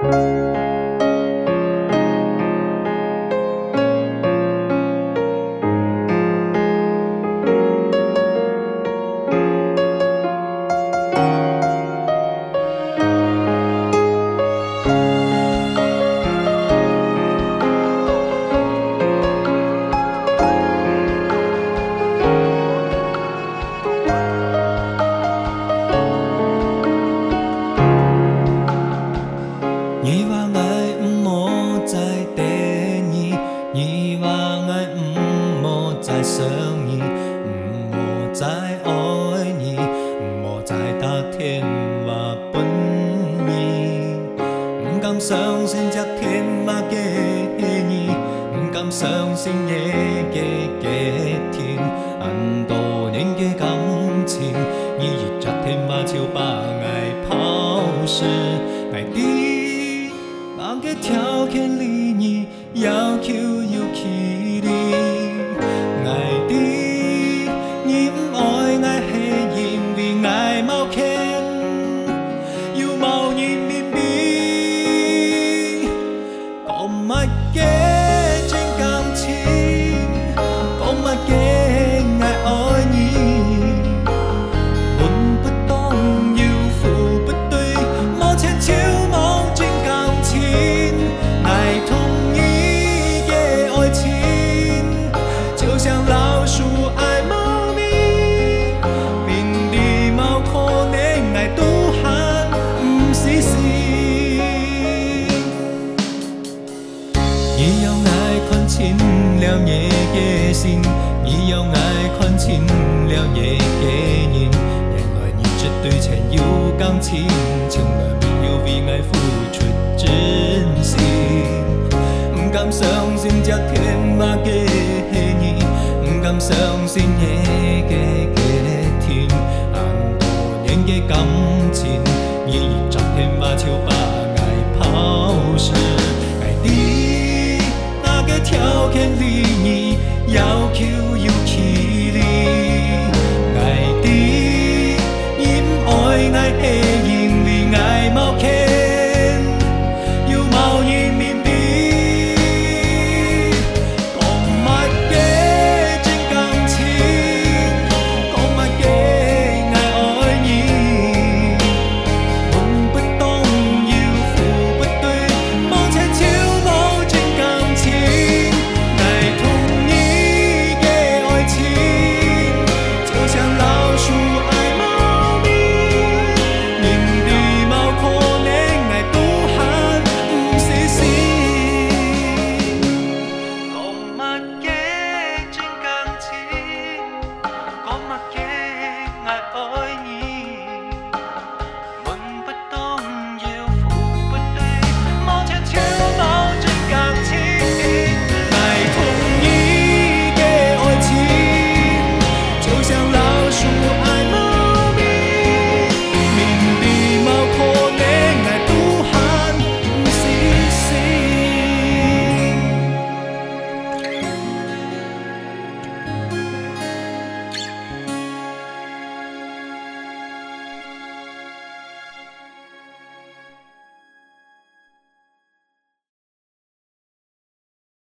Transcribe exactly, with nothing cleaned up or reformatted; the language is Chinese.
你话爱唔好再等你，你话爱唔好再想你，唔好再爱你，唔好再打电话奔你，唔敢相信这天话给你，唔敢相信也给给天，按多年的感情，你一这天话就把爱抛失，爱的。那个条件里你要求要起你，爱的你唔爱爱係因為愛冇錢，要冇人面面，講乜嘅真感情，講乜嘅愛愛你，門不當要付不對，冇錢就冇真感情。爱同你的爱情，就像老鼠爱猫咪，明知冇可能爱都喊唔死心。你要爱看清了你的心，你要爱看清了你的人，原來你這對前有感情，從來沒有為愛付出真心。唔敢相信這天話給你，唔敢相信也給給天，很多年的感情，你一這天話就把愛拋失，愛的那個條件裡你要求。